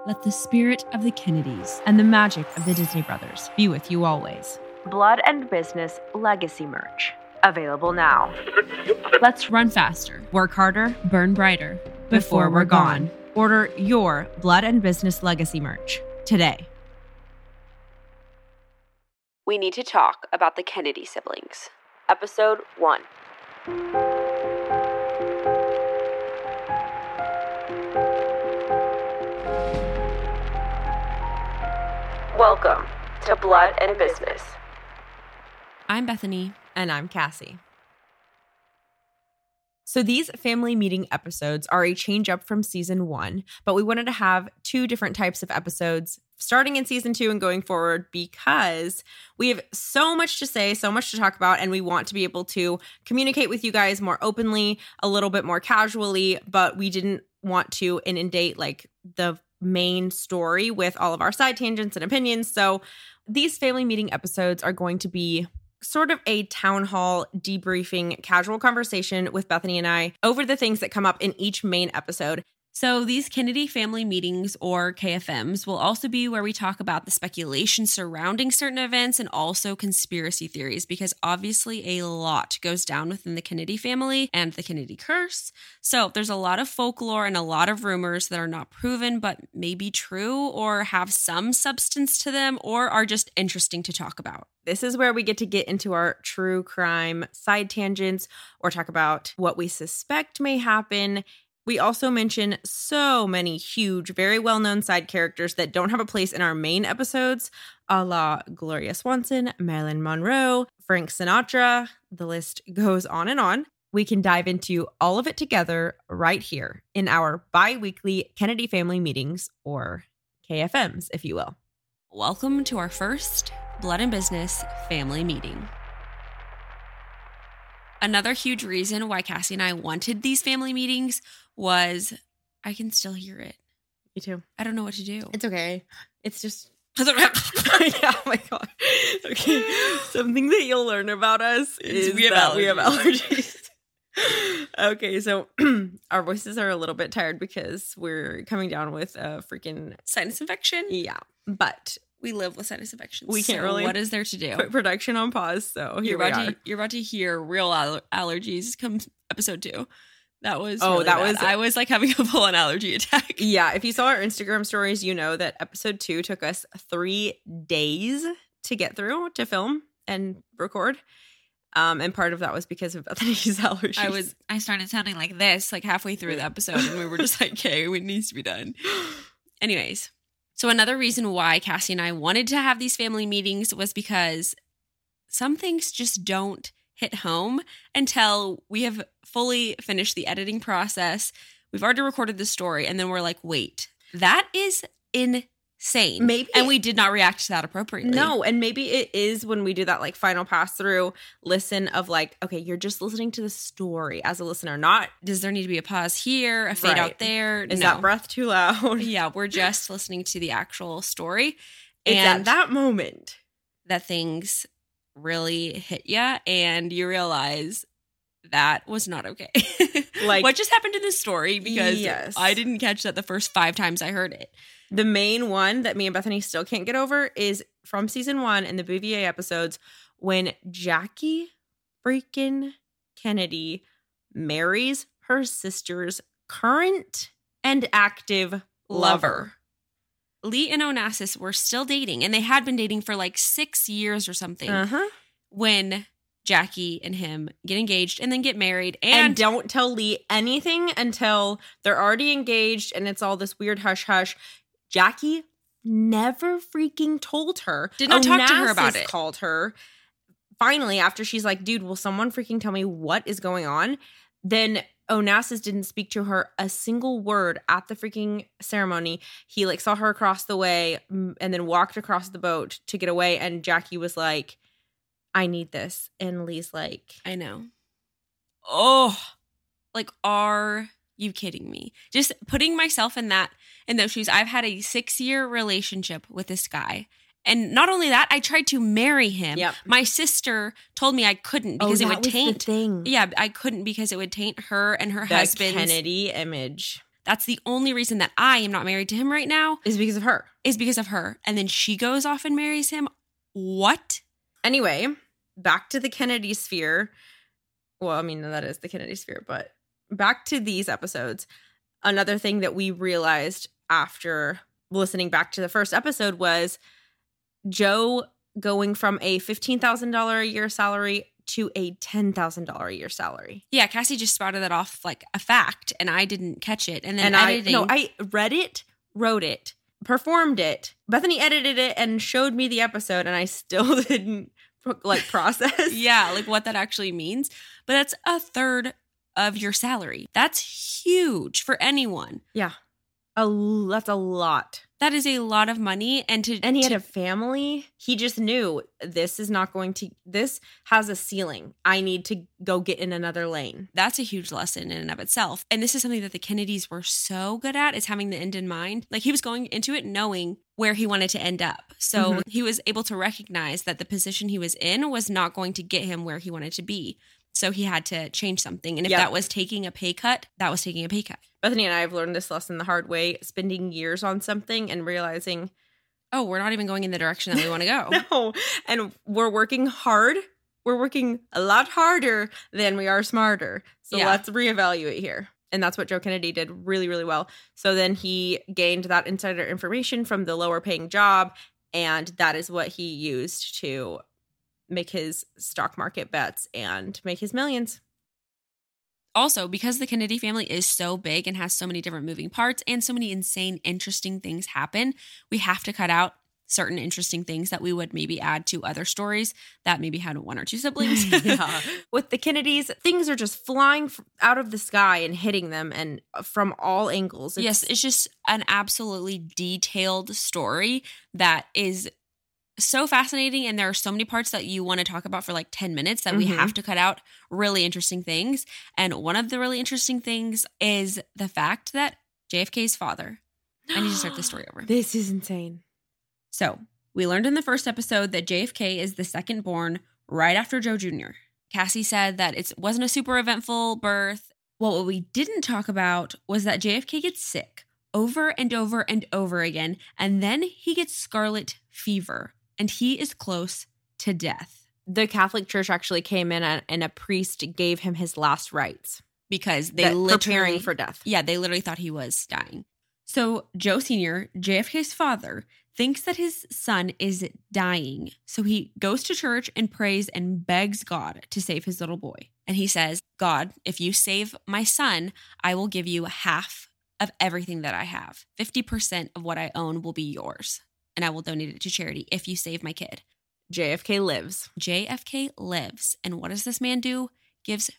Let the spirit of the Kennedys and the magic of the Disney Brothers be with you always. Blood and Business Legacy merch. Available now. Let's run faster, work harder, burn brighter before we're gone. Order your Blood and Business Legacy merch today. We need to talk about the Kennedy siblings. Episode 1. Welcome to Blood and Business. I'm Bethany. And I'm Cassie. So these family meeting episodes are a change up from season 1, but we wanted to have 2 different types of episodes starting in season 2 and going forward because we have so much to say, so much to talk about, and we want to be able to communicate with you guys more openly, a little bit more casually, but we didn't want to inundate like the main story with all of our side tangents and opinions. So these family meeting episodes are going to be sort of a town hall debriefing casual conversation with Bethany and I over the things that come up in each main episode. So these Kennedy family meetings, or KFMs, will also be where we talk about the speculation surrounding certain events and also conspiracy theories, because obviously a lot goes down within the Kennedy family and the Kennedy curse. So there's a lot of folklore and a lot of rumors that are not proven but may be true or have some substance to them or are just interesting to talk about. This is where we get to get into our true crime side tangents or talk about what we suspect may happen. We also mention so many huge, very well-known side characters that don't have a place in our main episodes, a la Gloria Swanson, Marilyn Monroe, Frank Sinatra. The list goes on and on. We can dive into all of it together right here in our bi-weekly Kennedy family meetings, or KFMs, if you will. Welcome to our first Blood and Business family meeting. Another huge reason why Cassie and I wanted these family meetings was I can still hear it. Me too. I don't know what to do. It's okay. It's just... yeah, oh my God. Okay. Something that you'll learn about us is we have allergies. Okay, so our voices are a little bit tired because we're coming down with a freaking sinus infection. Yeah, but we live with sinus infections. We can't so really. What is there to do? Put production on pause. So here we are. You're about to hear real allergies come episode 2. That was I was like having a full-on allergy attack. Yeah, if you saw our Instagram stories, you know that episode 2 took us 3 days to get through, to film and record. And part of that was because of Bethany's allergies. I started sounding like this like halfway through the episode, and we were just like, okay, it needs to be done. Anyways, so another reason why Cassie and I wanted to have these family meetings was because some things just don't hit home until we have fully finished the editing process. We've already recorded the story, and then we're like, wait, that is insane. Maybe. And we did not react to that appropriately. No, and maybe it is when we do that like final pass through listen of like, okay, you're just listening to the story as a listener, not does there need to be a pause here, a fade out there? Is that breath too loud? Yeah, we're just listening to the actual story. It's at that moment that things really hit you and you realize that was not okay. Like what just happened in this story, because I didn't catch that the first 5 times I heard it. The main one that me and Bethany still can't get over is from season 1 in the Bouvier episodes when Jackie freaking Kennedy marries her sister's current and active lover. Lee and Onassis were still dating, and they had been dating for like 6 years or something when Jackie and him get engaged and then get married. And don't tell Lee anything until they're already engaged and it's all this weird hush-hush. Jackie never freaking told her. Did not talk to her about it. Called her. Finally, after she's like, dude, will someone freaking tell me what is going on? Then Onassis didn't speak to her a single word at the freaking ceremony. He like saw her across the way and then walked across the boat to get away. And Jackie was like, I need this. And Lee's like, I know. Oh, like, are you kidding me? Just putting myself in those shoes. I've had a 6-year relationship with this guy. And not only that, I tried to marry him. Yep. My sister told me I couldn't because it would taint. The thing. Yeah, I couldn't because it would taint her and her husband. Kennedy image. That's the only reason that I am not married to him right now Is because of her. is because of her. And then she goes off and marries him. What? Anyway, back to the Kennedy sphere. Well, I mean, that is the Kennedy sphere, but back to these episodes. Another thing that we realized after listening back to the first episode was Joe going from a $15,000 a year salary to a $10,000 a year salary. Yeah, Cassie just spouted that off like a fact, and I didn't catch it. And then I read it, wrote it, performed it. Bethany edited it and showed me the episode, and I still didn't like process. Yeah, like what that actually means. But that's a third of your salary. That's huge for anyone. Yeah. That's a lot. That is a lot of money. And he had a family. He just knew this has a ceiling. I need to go get in another lane. That's a huge lesson in and of itself. And this is something that the Kennedys were so good at, is having the end in mind. Like, he was going into it knowing where he wanted to end up. So he was able to recognize that the position he was in was not going to get him where he wanted to be. So he had to change something. And if that was taking a pay cut, that was taking a pay cut. Bethany and I have learned this lesson the hard way, spending years on something and realizing, oh, we're not even going in the direction that we want to go. No. And we're working hard. We're working a lot harder than we are smarter. So let's reevaluate here. And that's what Joe Kennedy did really, really well. So then he gained that insider information from the lower paying job. And that is what he used to make his stock market bets and make his millions. Also, because the Kennedy family is so big and has so many different moving parts and so many insane, interesting things happen, we have to cut out certain interesting things that we would maybe add to other stories that maybe had one or two siblings. With the Kennedys, things are just flying out of the sky and hitting them, and from all angles. It's just an absolutely detailed story that is so fascinating, and there are so many parts that you want to talk about for like 10 minutes that we have to cut out really interesting things. And one of the really interesting things is the fact that JFK's father, I need to start the story over. This is insane. So we learned in the first episode that JFK is the second born right after Joe Jr. Cassie said that it wasn't a super eventful birth. Well, what we didn't talk about was that JFK gets sick over and over and over again, and then he gets scarlet fever. And he is close to death. The Catholic Church actually came in and a priest gave him his last rites. Because they literally... preparing for death. Yeah, they literally thought he was dying. So Joe Sr., JFK's father, thinks that his son is dying. So he goes to church and prays and begs God to save his little boy. And he says, God, if you save my son, I will give you half of everything that I have. 50% of what I own will be yours. And I will donate it to charity if you save my kid. JFK lives. JFK lives. And what does this man do? Gives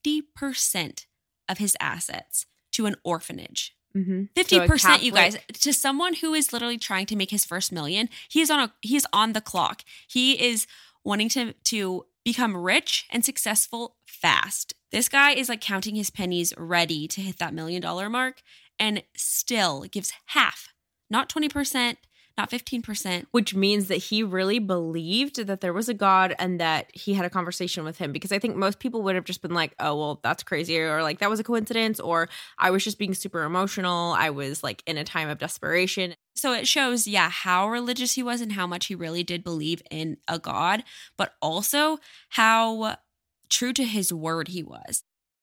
50% of his assets to an orphanage. 50%, so you guys, to someone who is literally trying to make his first million. He is on the clock. He is wanting to become rich and successful fast. This guy is like counting his pennies, ready to hit that $1 million mark, and still gives half, not 20%. Not 15%. Which means that he really believed that there was a God and that he had a conversation with him. Because I think most people would have just been like, oh, well, that's crazy. Or like, that was a coincidence. Or I was just being super emotional. I was like in a time of desperation. So it shows, how religious he was and how much he really did believe in a God. But also how true to his word he was.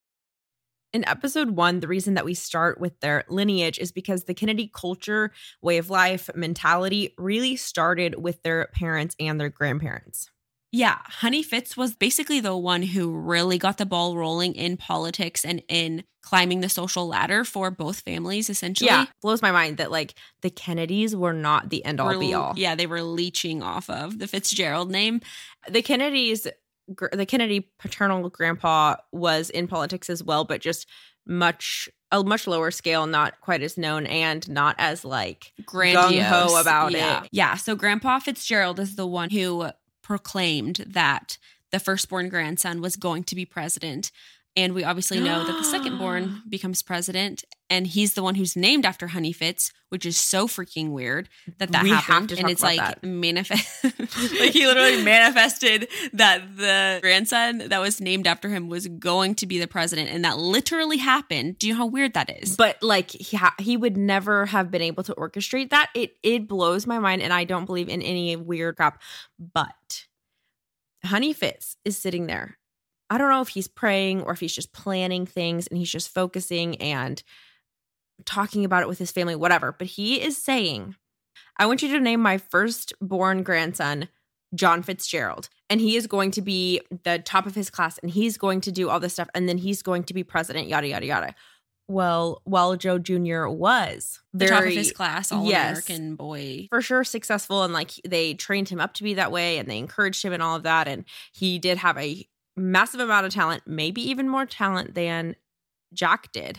In episode 1, the reason that we start with their lineage is because the Kennedy culture, way of life, mentality really started with their parents and their grandparents. Yeah, Honey Fitz was basically the one who really got the ball rolling in politics and in climbing the social ladder for both families, essentially. Yeah, blows my mind that like the Kennedys were not the end all be all. Yeah, they were leeching off of the Fitzgerald name. The Kennedy paternal grandpa was in politics as well, but just a much lower scale, not quite as known and not as like grandiose gung-ho about it. Yeah, so Grandpa Fitzgerald is the one who proclaimed that the firstborn grandson was going to be president. And we obviously know that the second born becomes president, and he's the one who's named after Honey Fitz, which is so freaking weird that We have happened. to And talk it's about like that. like he literally manifested that the grandson that was named after him was going to be the president, and that literally happened. Do you know how weird that is? But like he would never have been able to orchestrate that. It blows my mind, and I don't believe in any weird crap. But Honey Fitz is sitting there. I don't know if he's praying or if he's just planning things and he's just focusing and talking about it with his family, whatever. But he is saying, I want you to name my firstborn grandson John Fitzgerald. And he is going to be the top of his class and he's going to do all this stuff. And then he's going to be president, yada, yada, yada. Well, while Joe Jr. was The top of his class, all-American Yes. boy. for sure successful, and like they trained him up to be that way and they encouraged him and all of that, and he did have a massive amount of talent, maybe even more talent than Jack did.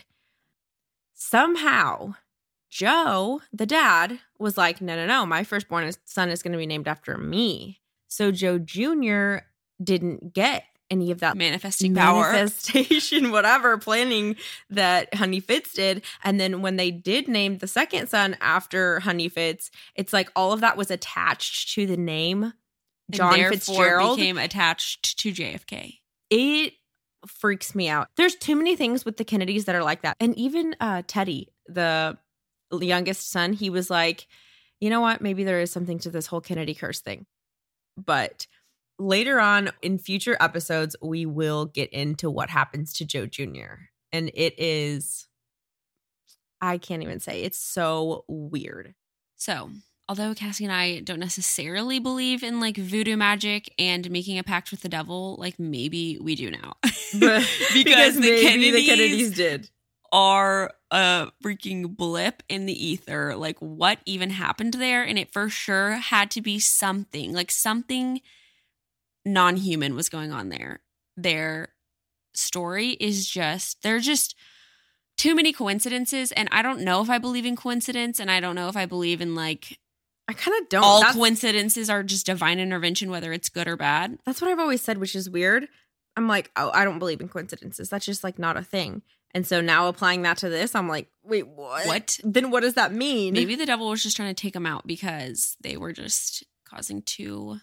Somehow Joe, the dad, was like, no, my firstborn son is going to be named after me. So Joe Jr. didn't get any of that Manifesting power. manifestation, whatever, planning that Honey Fitz did. And then when they did name the second son after Honey Fitz, it's like all of that was attached to the name John and therefore Fitzgerald. became attached to JFK. It freaks me out. There's too many things with the Kennedys that are like that. And even Teddy, the youngest son, he was like, you know what? Maybe there is something to this whole Kennedy curse thing. But later on in future episodes, we will get into what happens to Joe Jr. And it is, I can't even say, it's so weird. So, although Cassie and I don't necessarily believe in like voodoo magic and making a pact with the devil, like maybe we do now. Because maybe the Kennedys did. Are a freaking blip in the ether. Like, what even happened there? And it for sure had to be something, like something non-human was going on there. Their story is just, they're just too many coincidences. And I don't know if I believe in coincidence. And I don't know if I believe in like I kind of don't. all coincidences are just divine intervention, whether it's good or bad. That's what I've always said, which is weird. I'm like, oh, I don't believe in coincidences. That's just like not a thing. And so now applying that to this, I'm like, wait, what? What? Then what does that mean? Maybe the devil was just trying to take them out because they were just causing too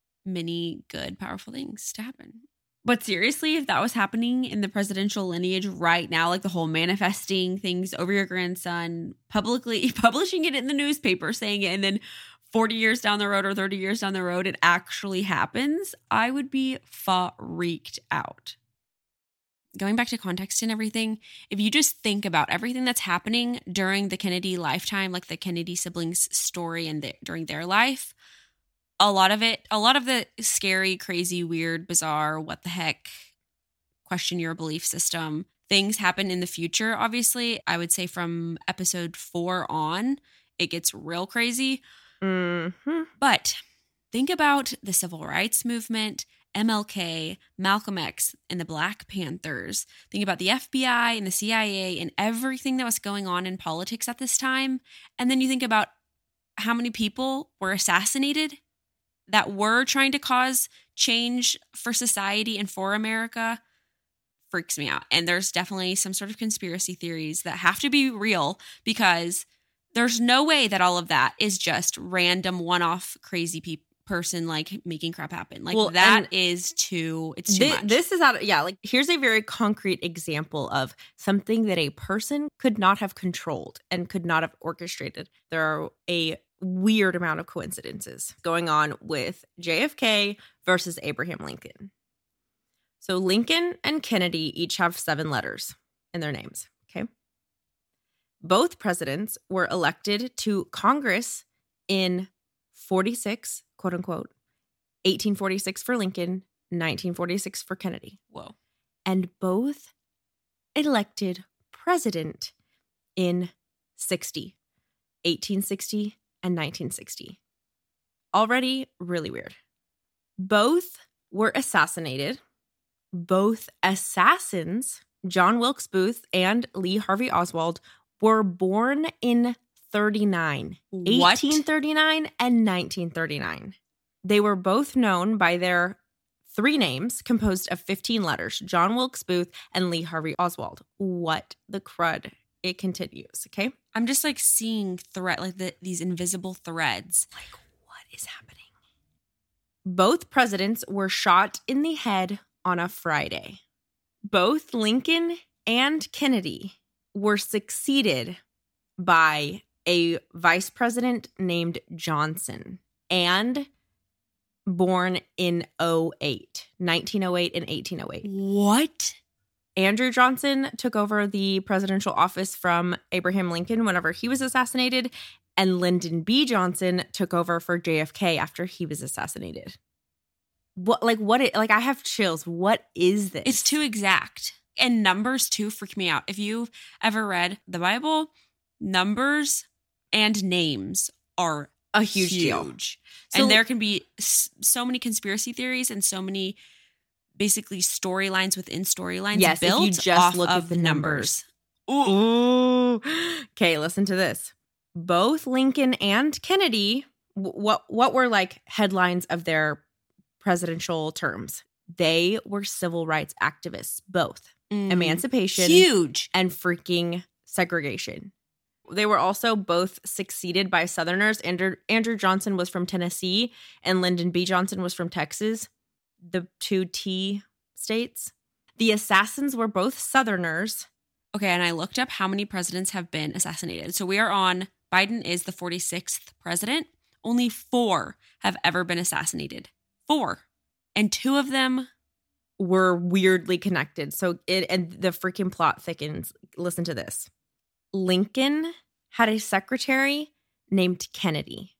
many good, powerful things to happen. But seriously, if that was happening in the presidential lineage right now, like the whole manifesting things over your grandson, publicly publishing it in the newspaper, saying it, and then 40 years down the road or 30 years down the road, it actually happens, I would be freaked out. Going back to context and everything, if you just think about everything that's happening during the Kennedy lifetime, like the Kennedy siblings' story and during their life, a lot of the scary, crazy, weird, bizarre, what the heck, question your belief system, things happen in the future, obviously. I would say from episode 4 on, it gets real crazy. Mm-hmm. But think about the civil rights movement, MLK, Malcolm X, and the Black Panthers. Think about the FBI and the CIA and everything that was going on in politics at this time. And then you think about how many people were assassinated that were trying to cause change for society and for America. Freaks me out. And there's definitely some sort of conspiracy theories that have to be real because there's no way that all of that is just random one-off crazy person like making crap happen. Like, well, that is too, it's too much. This is like here's a very concrete example of something that a person could not have controlled and could not have orchestrated. There are a weird amount of coincidences going on with JFK versus Abraham Lincoln. So Lincoln and Kennedy each have 7 letters in their names, okay? Both presidents were elected to Congress in 46, quote unquote, 1846 for Lincoln, 1946 for Kennedy. Whoa. And both elected president in 1860 and 1960. Already really weird. Both were assassinated. Both assassins, John Wilkes Booth and Lee Harvey Oswald, were born in 39. What? 1839 and 1939. They were both known by their 3 names composed of 15 letters: John Wilkes Booth and Lee Harvey Oswald. What the crud? It continues, okay? I'm just like seeing these invisible threads. Like, what is happening? Both presidents were shot in the head on a Friday. Both Lincoln and Kennedy were succeeded by a vice president named Johnson, and born in 1908 and 1808. What? Andrew Johnson took over the presidential office from Abraham Lincoln whenever he was assassinated, and Lyndon B. Johnson took over for JFK after he was assassinated. I have chills. What is this? It's too exact. And numbers too freak me out. If you've ever read the Bible, numbers and names are a huge deal. So, and there can be so many conspiracy theories and so many basically storylines within storylines built if you just off look of at the numbers. Ooh. Okay, listen to this. Both Lincoln and Kennedy, what were like headlines of their presidential terms? They were civil rights activists, both. Emancipation. Huge. And freaking segregation. They were also both succeeded by Southerners. Andrew Johnson was from Tennessee and Lyndon B. Johnson was from Texas, the 2 T states. The assassins were both Southerners. Okay, and I looked up how many presidents have been assassinated. So Biden is the 46th president. Only 4 have ever been assassinated. 4. And 2 of them were weirdly connected. And the freaking plot thickens. Listen to this. Lincoln had a secretary named Kennedy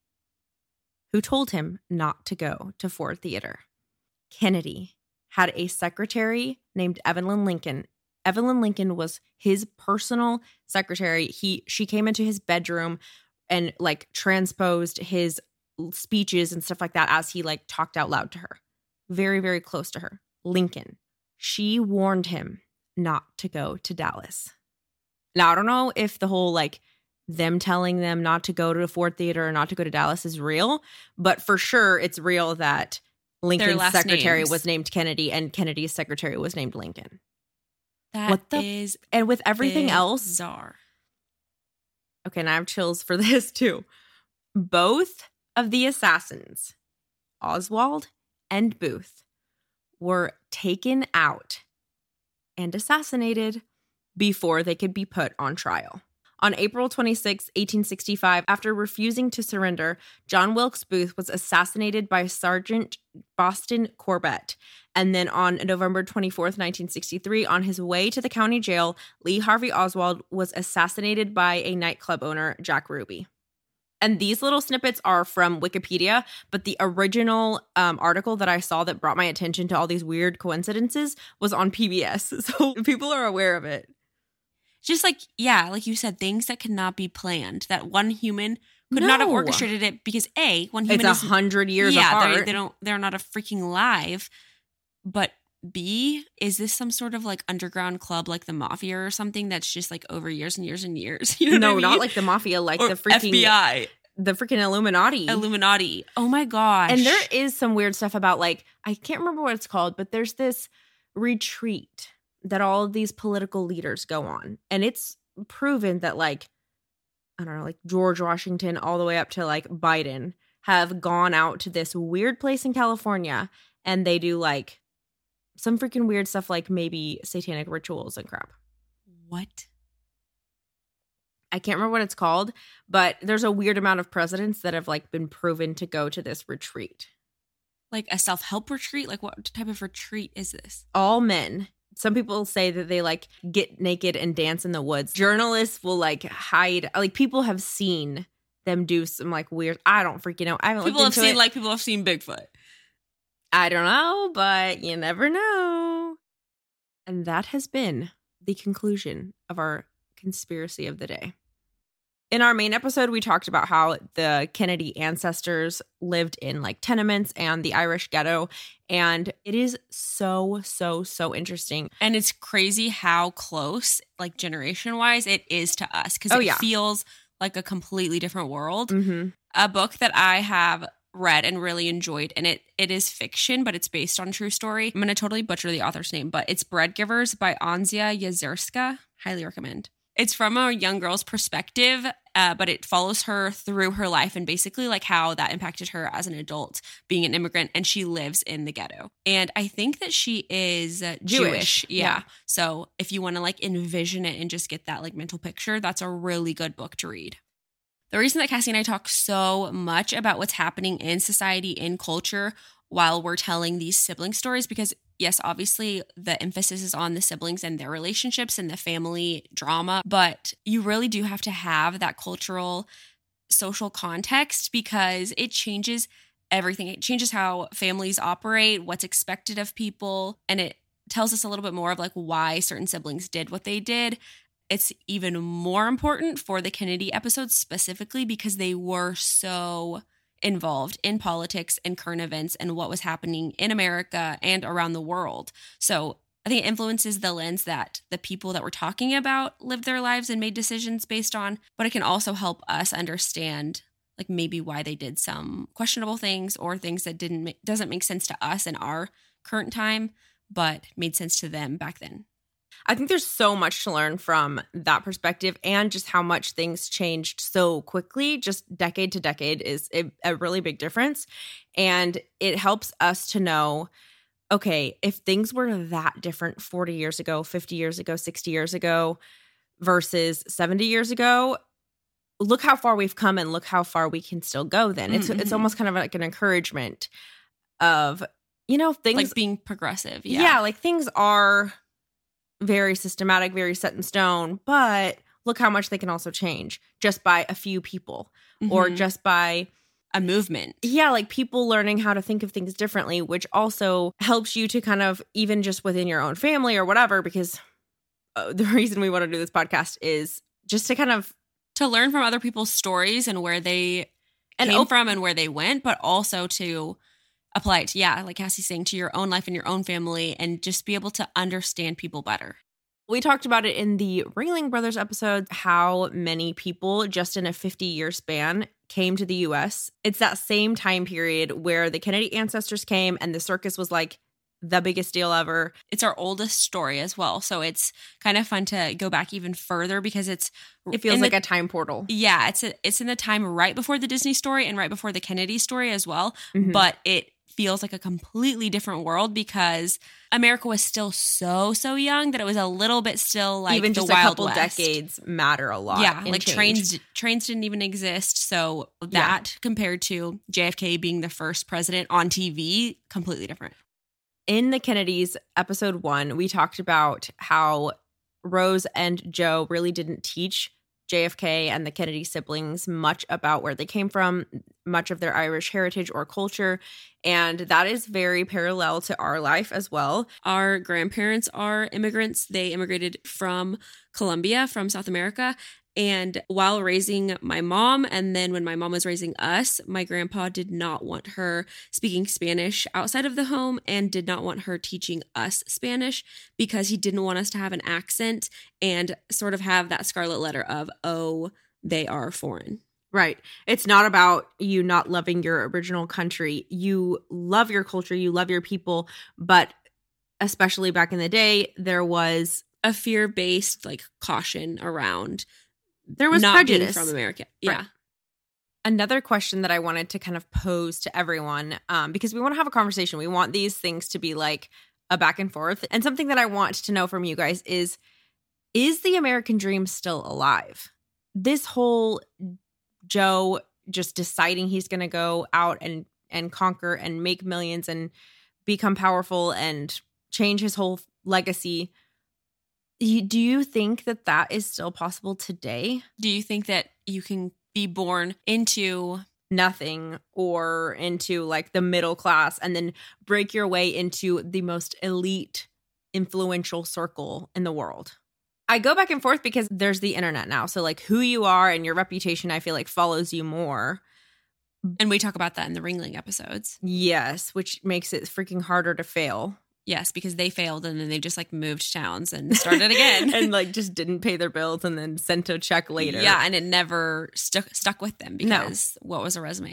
who told him not to go to Ford Theater. Kennedy had a secretary named Evelyn Lincoln. Evelyn Lincoln was his personal secretary. She came into his bedroom and like transposed his speeches and stuff like that as he like talked out loud to her. Very, very close to her. Lincoln. She warned him not to go to Dallas. Now, I don't know if the whole like them telling them not to go to the Ford Theater or not to go to Dallas is real, but for sure it's real that Lincoln's secretary was named Kennedy and Kennedy's secretary was named Lincoln. And with everything else, bizarre. Okay, and I have chills for this too. Both of the assassins, Oswald and Booth, were taken out and assassinated before they could be put on trial. On April 26, 1865, after refusing to surrender, John Wilkes Booth was assassinated by Sergeant Boston Corbett. And then on November 24th, 1963, on his way to the county jail, Lee Harvey Oswald was assassinated by a nightclub owner, Jack Ruby. And these little snippets are from Wikipedia, but the original article that I saw that brought my attention to all these weird coincidences was on PBS. So people are aware of it. Just like, yeah, like you said, things that cannot be planned. That one human could not have orchestrated it because one human is 100 years apart. They're not a freaking live. But B, is this some sort of like underground club like the mafia or something that's just like over years and years and years? You know what I mean? Not like the mafia, like or the freaking FBI. The freaking Illuminati. Oh my gosh. And there is some weird stuff about like, I can't remember what it's called, but there's this retreat that all of these political leaders go on. And it's proven that like, I don't know, like George Washington all the way up to like Biden have gone out to this weird place in California and they do like some freaking weird stuff like maybe satanic rituals and crap. What? I can't remember what it's called, but there's a weird amount of presidents that have like been proven to go to this retreat. Like a self-help retreat? Like what type of retreat is this? All men. Some people say that they like get naked and dance in the woods. Journalists will like hide. Like people have seen them do some like weird. I don't freaking know. I haven't people looked have into seen it. like people have seen Bigfoot. I don't know, but you never know. And that has been the conclusion of our conspiracy of the day. In our main episode, we talked about how the Kennedy ancestors lived in like tenements and the Irish ghetto. And it is so, so, so interesting. And it's crazy how close, like generation wise, it is to us. Because it feels like a completely different world. Mm-hmm. A book that I have read and really enjoyed, and it is fiction, but it's based on true story. I'm going to totally butcher the author's name, but it's Bread Givers by Anzia Yazerska. Highly recommend. It's from a young girl's perspective, but it follows her through her life and basically like how that impacted her as an adult being an immigrant, and she lives in the ghetto. And I think that she is Jewish. Yeah. So if you want to like envision it and just get that like mental picture, that's a really good book to read. The reason that Cassie and I talk so much about what's happening in society, in culture, while we're telling these sibling stories, because yes, obviously the emphasis is on the siblings and their relationships and the family drama, but you really do have to have that cultural, social context because it changes everything. It changes how families operate, what's expected of people, and it tells us a little bit more of like why certain siblings did what they did. It's even more important for the Kennedy episodes specifically because they were so involved in politics and current events and what was happening in America and around the world. So I think it influences the lens that the people that we're talking about lived their lives and made decisions based on, but it can also help us understand like maybe why they did some questionable things or things that doesn't make sense to us in our current time, but made sense to them back then. I think there's so much to learn from that perspective and just how much things changed so quickly. Just decade to decade is a really big difference. And it helps us to know, okay, if things were that different 40 years ago, 50 years ago, 60 years ago versus 70 years ago, look how far we've come and look how far we can still go then. It's almost kind of like an encouragement of, you know, things. Like being progressive. Yeah, like things are very systematic, very set in stone, but look how much they can also change just by a few people or just by a movement. Yeah, like people learning how to think of things differently, which also helps you to kind of even just within your own family or whatever, because the reason we want to do this podcast is just to kind of to learn from other people's stories and where they came from and where they went, but also to apply it to, like Cassie's saying, to your own life and your own family and just be able to understand people better. We talked about it in the Ringling Brothers episode, how many people just in a 50-year span came to the U.S. It's that same time period where the Kennedy ancestors came and the circus was like the biggest deal ever. It's our oldest story as well. So it's kind of fun to go back even further because it feels like a time portal. Yeah, it's in the time right before the Disney story and right before the Kennedy story as well. But it feels like a completely different world because America was still so young that it was a little bit still like even just the Wild a couple West. Decades matter a lot. Yeah, like trains didn't even exist. So that compared to JFK being the first president on TV, completely different. In the Kennedys, episode 1, we talked about how Rose and Joe really didn't teach JFK and the Kennedy siblings much about where they came from, much of their Irish heritage or culture. And that is very parallel to our life as well. Our grandparents are immigrants. They immigrated from Colombia, from South America. And while raising my mom, and then when my mom was raising us, my grandpa did not want her speaking Spanish outside of the home and did not want her teaching us Spanish because he didn't want us to have an accent and sort of have that scarlet letter of, oh, they are foreign. Right. It's not about you not loving your original country. You love your culture, you love your people, but especially back in the day, there was a fear-based like caution around there was not prejudice being from America. Yeah. Right. Another question that I wanted to kind of pose to everyone, because we want to have a conversation. We want these things to be like a back and forth. And something that I want to know from you guys is the American dream still alive? This whole Joe just deciding he's going to go out and conquer and make millions and become powerful and change his whole legacy. Do you think that is still possible today? Do you think that you can be born into nothing or into like the middle class and then break your way into the most elite, influential circle in the world? I go back and forth because there's the internet now. So like who you are and your reputation, I feel like follows you more. And we talk about that in the Ringling episodes. Yes, which makes it freaking harder to fail. Yes, because they failed and then they just like moved towns and started again. And like just didn't pay their bills and then sent a check later. Yeah, and it never stuck with them because what was a resume?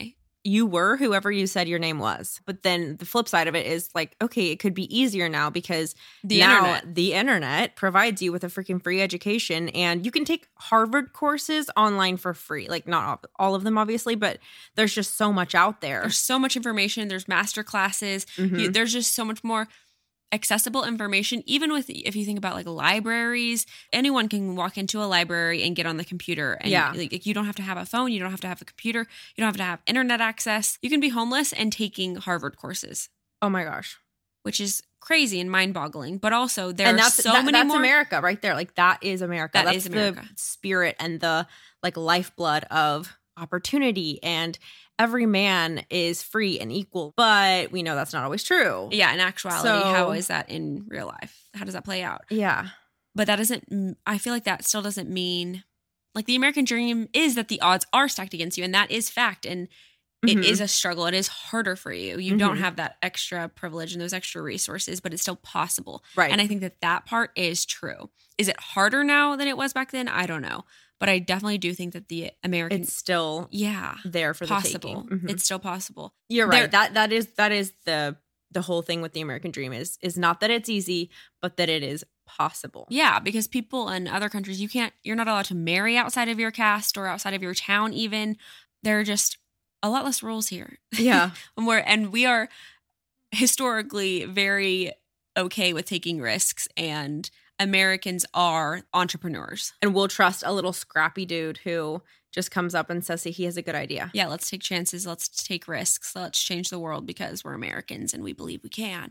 you were whoever you said your name was. But then the flip side of it is like, okay, it could be easier now because the internet provides you with a freaking free education, and you can take Harvard courses online for free. Like, not all of them, obviously, but there's just so much out there. There's so much information. There's master classes. There's just so much more accessible information. Even with, if you think about like libraries, anyone can walk into a library and get on the computer. And like, you don't have to have a phone. You don't have to have a computer. You don't have to have internet access. You can be homeless and taking Harvard courses. Oh my gosh. Which is crazy and mind-boggling. But also there are that's America right there. Like, that is America. That's America. The spirit and the like lifeblood of opportunity, and every man is free and equal. But we know that's not always true. Yeah, in actuality, how is that in real life? How does that play out? Yeah. But that doesn't, I feel like that still doesn't mean, like, the American dream is that the odds are stacked against you, and that is fact. And it is a struggle. It is harder for you. You don't have that extra privilege and those extra resources, but it's still possible. Right. And I think that part is true. Is it harder now than it was back then? I don't know. But I definitely do think that the American, it's still there for possible. The taking. It's still possible. You're right. That is the whole thing with the American dream is not that it's easy, but that it is possible. Yeah, because people in other countries, you're not allowed to marry outside of your caste or outside of your town even. There are just a lot less rules here. Yeah. and we are historically very okay with taking risks, and Americans are entrepreneurs. And we'll trust a little scrappy dude who just comes up and says he has a good idea. Yeah, let's take chances. Let's take risks. Let's change the world because we're Americans and we believe we can.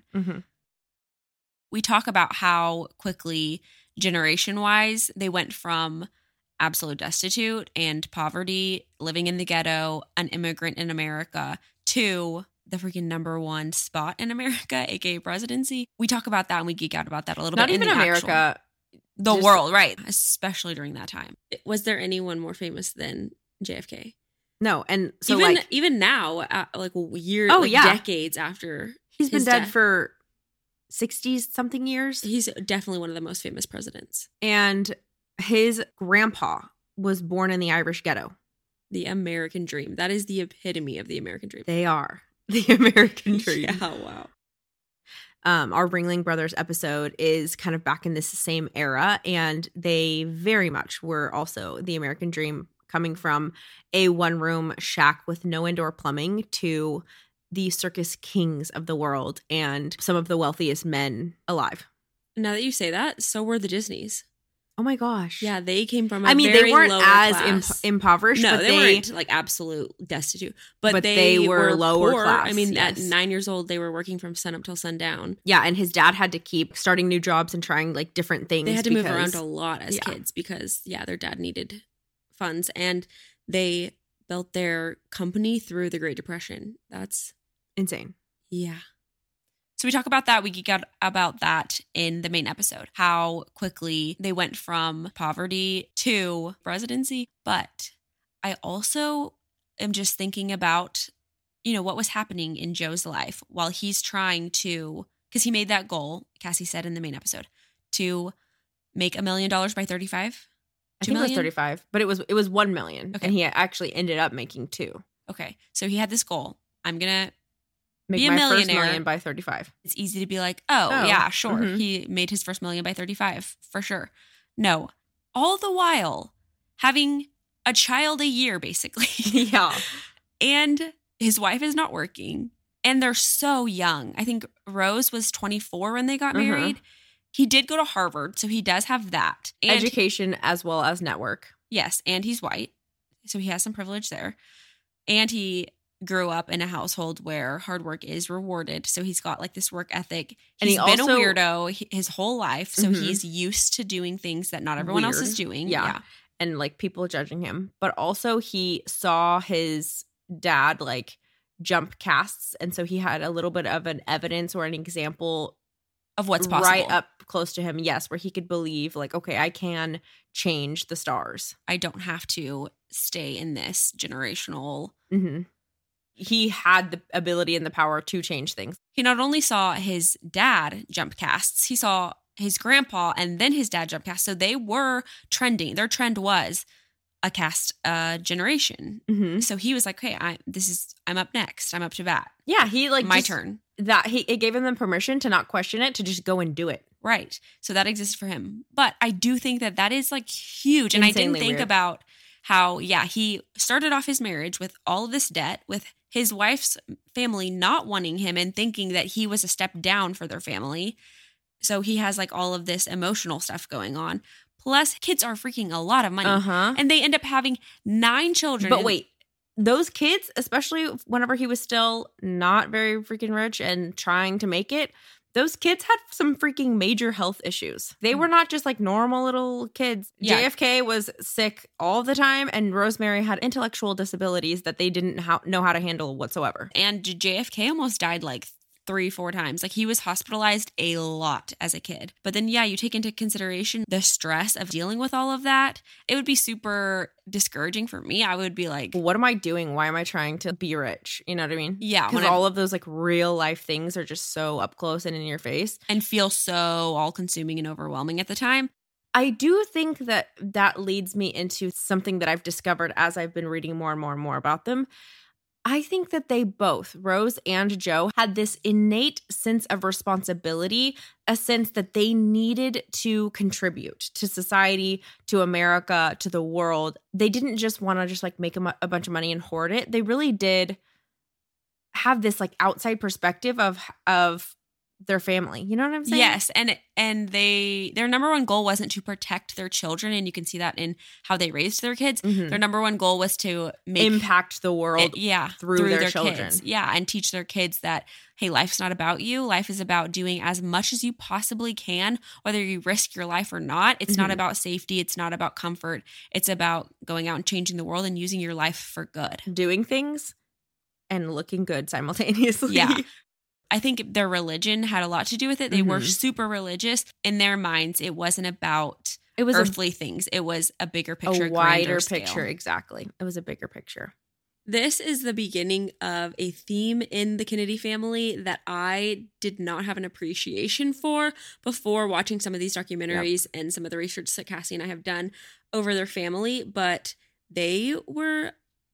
We talk about how quickly, generation-wise, they went from absolute destitute and poverty, living in the ghetto, an immigrant in America, to the freaking number one spot in America, aka presidency. We talk about that and we geek out about that a little bit. Not even America. The world, right. Especially during that time. Was there anyone more famous than JFK? No. And so even now, years, decades after he's been dead for 60-something years. He's definitely one of the most famous presidents. And his grandpa was born in the Irish ghetto. The American dream. That is the epitome of the American dream. They are the American dream. Yeah, wow. Our Ringling Brothers episode is kind of back in this same era, and they very much were also the American dream, coming from a one-room shack with no indoor plumbing to the circus kings of the world and some of the wealthiest men alive. Now that you say that, so were the Disneys. Oh my gosh. Yeah, they came from they weren't as impoverished. No, but they weren't like absolute destitute. But they were lower poor. class. I mean, at 9 years old, they were working from sun up till sundown. Yeah, and his dad had to keep starting new jobs and trying like different things. They had to move around a lot as kids because, their dad needed funds. And they built their company through the Great Depression. That's insane. Yeah. So we talk about that. We geek out about that in the main episode, how quickly they went from poverty to presidency. But I also am just thinking about, what was happening in Joe's life while he's trying to, because he made that goal, Cassie said in the main episode, to make $1 million by 35. I think it was 35, but it was 1 million. Okay. And he actually ended up making 2. Okay. So he had this goal. I'm going to make be my a millionaire. First million by 35. It's easy to be like, oh yeah, sure. Mm-hmm. He made his first million by 35 for sure. No, all the while having a child a year, basically. Yeah. And his wife is not working and they're so young. I think Rose was 24 when they got married. He did go to Harvard, so he does have that. And education as well as network. Yes. And he's white, so he has some privilege there. And he grew up in a household where hard work is rewarded. So he's got like this work ethic. He's been a weirdo his whole life. So he's used to doing things that not everyone else is doing. Yeah. And like people judging him. But also he saw his dad like jump casts. And so he had a little bit of an evidence or an example of what's possible. Right up close to him. Yes. Where he could believe like, okay, I can change the stars. I don't have to stay in this generational. He had the ability and the power to change things. He not only saw his dad jump casts, he saw his grandpa and then his dad jump casts. So they were trending. Their trend was a cast generation. Mm-hmm. So he was like, "Hey, I'm up next. I'm up to bat. Yeah, he like My turn." That it gave him the permission to not question it, to just go and do it. Right. So that exists for him. But I do think that is like huge. And Insanely I didn't think weird. about how, he started off his marriage with all of this debt, with his wife's family not wanting him and thinking that he was a step down for their family. So he has like all of this emotional stuff going on. Plus, kids are freaking a lot of money. Uh-huh. And they end up having 9 children. But wait, those kids, especially whenever he was still not very freaking rich and trying to make it, those kids had some freaking major health issues. They were not just like normal little kids. Yeah. JFK was sick all the time, and Rosemary had intellectual disabilities that they didn't know how to handle whatsoever. And JFK almost died like 3-4 times. Like he was hospitalized a lot as a kid. But then, you take into consideration the stress of dealing with all of that. It would be super discouraging for me. I would be like, What am I doing? Why am I trying to be rich? You know what I mean? Yeah. Because all of those like real life things are just so up close and in your face. And feel so all consuming and overwhelming at the time. I do think that leads me into something that I've discovered as I've been reading more and more and more about them. I think that they both, Rose and Joe, had this innate sense of responsibility, a sense that they needed to contribute to society, to America, to the world. They didn't just want to just like make a bunch of money and hoard it. They really did have this like outside perspective of their family. You know what I'm saying? Yes. And their number one goal wasn't to protect their children. And you can see that in how they raised their kids. Mhm. Their number one goal was to impact the world through their children. Kids. Yeah. And teach their kids that, hey, life's not about you. Life is about doing as much as you possibly can, whether you risk your life or not. It's not about safety. It's not about comfort. It's about going out and changing the world and using your life for good. Doing things and looking good simultaneously. Yeah. I think their religion had a lot to do with it. They were super religious. In their minds, it wasn't about earthly things. It was a bigger picture, a wider scale. picture. Exactly. It was a bigger picture. This is the beginning of a theme in the Kennedy family that I did not have an appreciation for before watching some of these documentaries and some of the research that Cassie and I have done over their family. But they were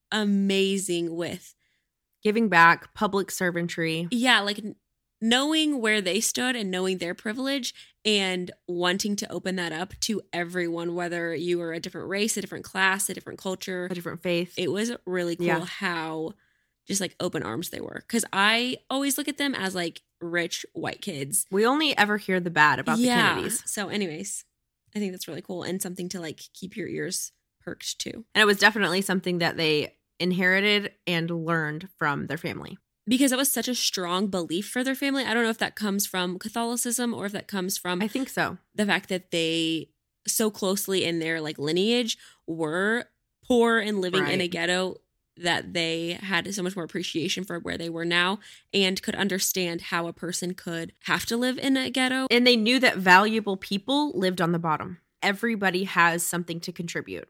amazing with giving back, public servantry. Yeah, like knowing where they stood and knowing their privilege and wanting to open that up to everyone, whether you were a different race, a different class, a different culture, a different faith. It was really cool how just like open arms they were. Because I always look at them as like rich white kids. We only ever hear the bad about the Kennedys. So anyways, I think that's really cool and something to like keep your ears perked to. And it was definitely something that they inherited and learned from their family. Because it was such a strong belief for their family. I don't know if that comes from Catholicism or if that comes from I think so. The fact that they so closely in their like lineage were poor and living in a ghetto that they had so much more appreciation for where they were now and could understand how a person could have to live in a ghetto. And they knew that valuable people lived on the bottom. Everybody has something to contribute.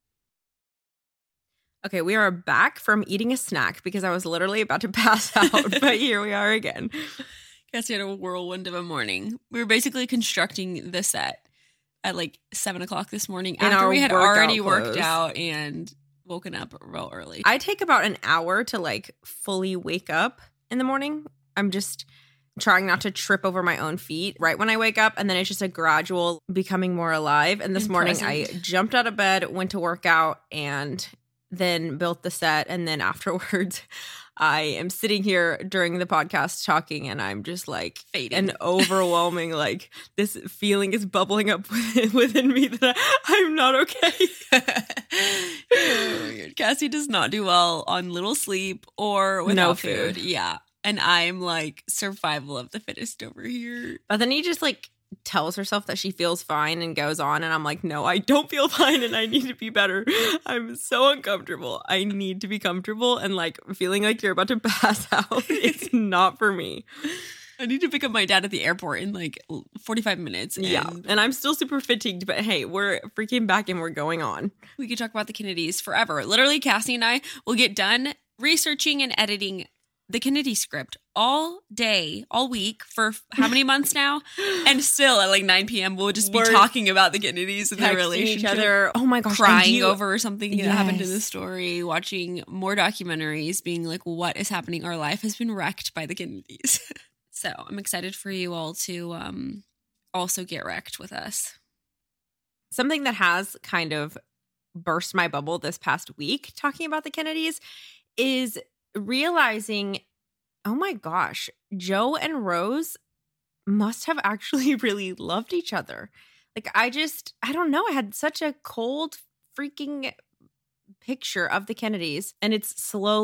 Okay, we are back from eating a snack because I was literally about to pass out, but here we are again. Cassie had a whirlwind of a morning. We were basically constructing the set at like 7 o'clock this morning after we had already worked out and woken up real early. I take about an hour to like fully wake up in the morning. I'm just trying not to trip over my own feet right when I wake up, and then it's just a gradual becoming more alive. And this morning I jumped out of bed, went to work out, and then built the set. And then afterwards, I am sitting here during the podcast talking, and I'm just like fading. An overwhelming, like this feeling is bubbling up within me that I'm not okay. Cassie does not do well on little sleep or without no food. Yeah. And I'm like survival of the fittest over here. But then he just like tells herself that she feels fine and goes on, and I'm like, no, I don't feel fine and I need to be better. I'm so uncomfortable. I need to be comfortable, and like feeling like you're about to pass out, it's not for me. I need to pick up my dad at the airport in like 45 minutes. And I'm still super fatigued, but hey, we're freaking back and we're going on. We could talk about the Kennedys forever. Literally, Cassie and I will get done researching and editing the Kennedy script all day, all week for how many months now? And still at like 9 p.m. we'll just be talking about the Kennedys and their relationship. Each other. Oh my gosh. Crying over something that happened in the story, watching more documentaries, being like, what is happening? Our life has been wrecked by the Kennedys. So I'm excited for you all to also get wrecked with us. Something that has kind of burst my bubble this past week talking about the Kennedys is realizing, oh my gosh, Joe and Rose must have actually really loved each other. Like, I don't know. I had such a cold freaking picture of the Kennedys, and it's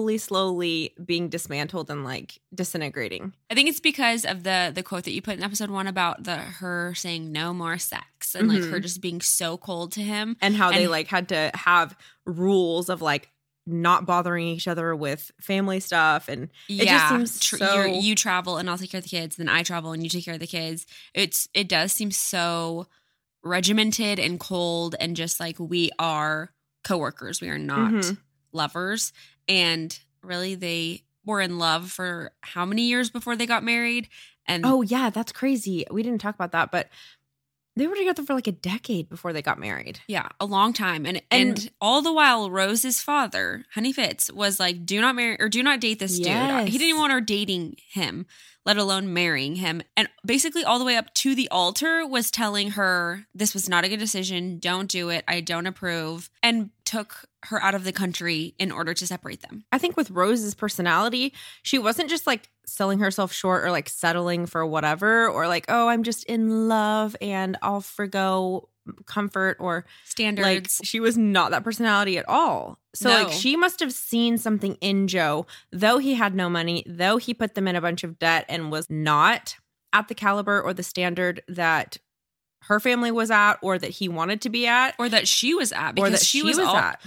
slowly being dismantled and like disintegrating. I think it's because of the quote that you put in episode 1 about her saying no more sex and like her just being so cold to him, and how they like had to have rules of like not bothering each other with family stuff. And it just seems you travel and I'll take care of the kids, then I travel and you take care of the kids. It does seem so regimented and cold, and just like we are coworkers, we are not lovers. And really, they were in love for how many years before they got married? And oh yeah, that's crazy. We didn't talk about that, but they were together for like a decade before they got married. Yeah, a long time. And all the while, Rose's father, Honey Fitz, was like, do not marry or do not date this dude. He didn't even want her dating him, let alone marrying him. And basically all the way up to the altar was telling her this was not a good decision. Don't do it. I don't approve. And took her out of the country in order to separate them. I think with Rose's personality, she wasn't just like selling herself short or like settling for whatever, or like, oh, I'm just in love and I'll forgo comfort or standards. Like, she was not that personality at all. So like she must have seen something in Joe, though he had no money, though he put them in a bunch of debt and was not at the caliber or the standard that her family was at, or that he wanted to be at, or that she was at, because she was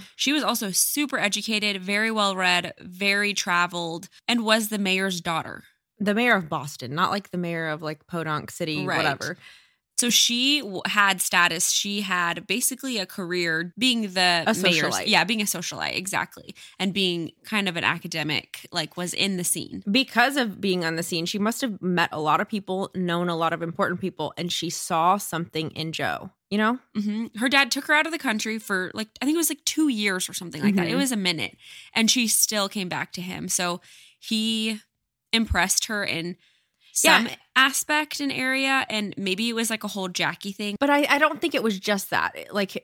also super educated, very well read, very traveled, and was the mayor's daughter. The mayor of Boston, not like the mayor of like Podunk City, whatever. So she had status. She had basically a career being the mayor's, being a socialite, exactly, and being kind of an academic, like was in the scene. Because of being on the scene, she must have met a lot of people, known a lot of important people, and she saw something in Joe. You know, her dad took her out of the country for like, I think it was like 2 years or something like that. It was a minute, and she still came back to him. So he impressed her in some aspect and area, and maybe it was like a whole Jackie thing. But I don't think it was just that. Like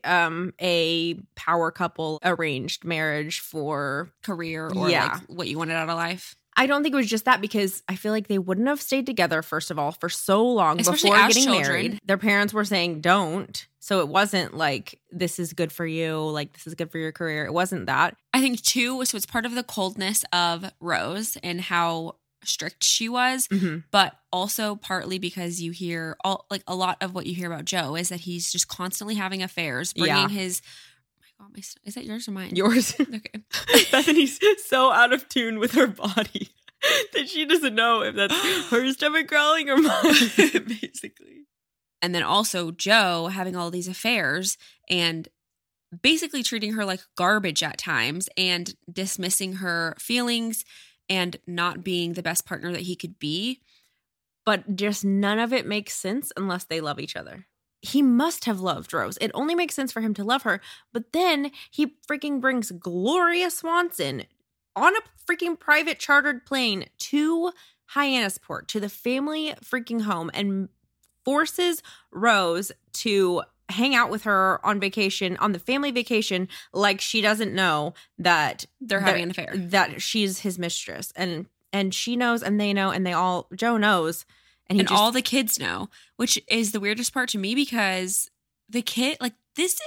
a power couple arranged marriage for career or like what you wanted out of life. I don't think it was just that, because I feel like they wouldn't have stayed together, first of all, for so long, especially before as getting children. Married. Their parents were saying don't. So it wasn't like, this is good for you, like this is good for your career. It wasn't that. I think too, so it's part of the coldness of Rose and how strict she was, but also partly because you hear a lot of what you hear about Joe is that he's just constantly having affairs, bringing his. Oh my God, is that yours or mine? Yours. Okay. Bethany's so out of tune with her body that she doesn't know if that's her stomach growling or mine, basically. And then also Joe having all these affairs and basically treating her like garbage at times and dismissing her feelings and not being the best partner that he could be. But just none of it makes sense unless they love each other. He must have loved Rose. It only makes sense for him to love her. But then he freaking brings Gloria Swanson on a freaking private chartered plane to Hyannisport, to the family freaking home, and forces Rose to hang out with her on vacation, on the family vacation, like she doesn't know that they're having an affair, that she's his mistress. And she knows, and they know, and Joe knows. And all the kids know, which is the weirdest part to me, because the kid, like, this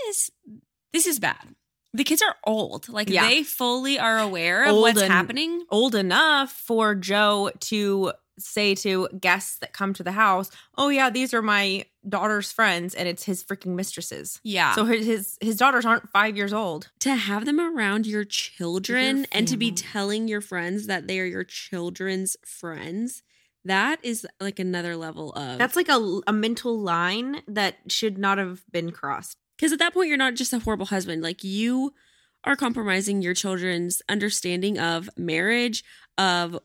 is bad. The kids are old. Like, they fully are aware of what's happening. Old enough for Joe to say to guests that come to the house, oh yeah, these are my daughter's friends, and it's his freaking mistresses. Yeah. So his daughters aren't 5 years old. To have them around your children and to be telling your friends that they are your children's friends, that is like another level of... That's like a mental line that should not have been crossed. Because at that point, you're not just a horrible husband. Like, you are compromising your children's understanding of marriage, of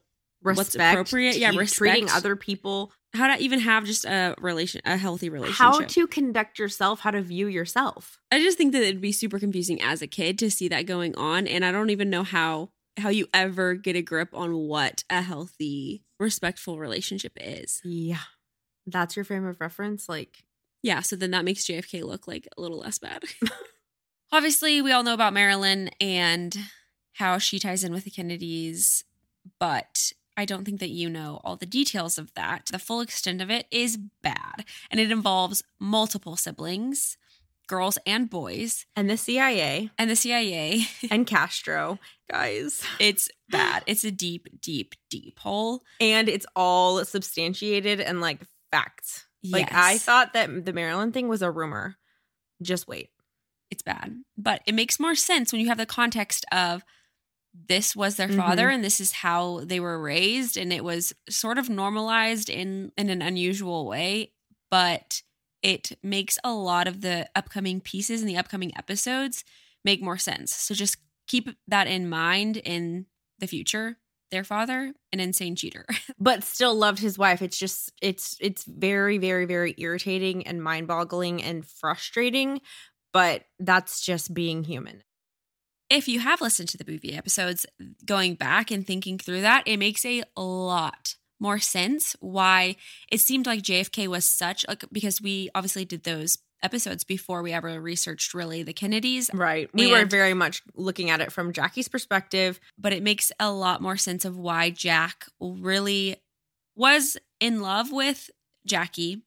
respect, what's appropriate. Yeah, respect. Treating other people. How to even have just a healthy relationship. How to conduct yourself, how to view yourself. I just think that it'd be super confusing as a kid to see that going on. And I don't even know how you ever get a grip on what a healthy, respectful relationship is. Yeah. That's your frame of reference? Like, yeah, so then that makes JFK look like a little less bad. Obviously, we all know about Marilyn and how she ties in with the Kennedys, but I don't think that you know all the details of that. The full extent of it is bad, and it involves multiple siblings, girls and boys. And the CIA. And Castro. Guys. It's bad. It's a deep, deep, deep hole. And it's all substantiated and like facts. Like, Yes. I thought that the Marilyn thing was a rumor. Just wait. It's bad. But it makes more sense when you have the context of this was their father and this is how they were raised, and it was sort of normalized in an unusual way, but it makes a lot of the upcoming pieces and the upcoming episodes make more sense. So just keep that in mind in the future. Their father, an insane cheater. But still loved his wife. It's just, it's very, very, very irritating and mind-boggling and frustrating, but that's just being human. If you have listened to the movie episodes, going back and thinking through that, it makes a lot more sense why it seemed like JFK was such, like, because we obviously did those episodes before we ever researched really the Kennedys. Right. We were very much looking at it from Jackie's perspective. But it makes a lot more sense of why Jack really was in love with Jackie,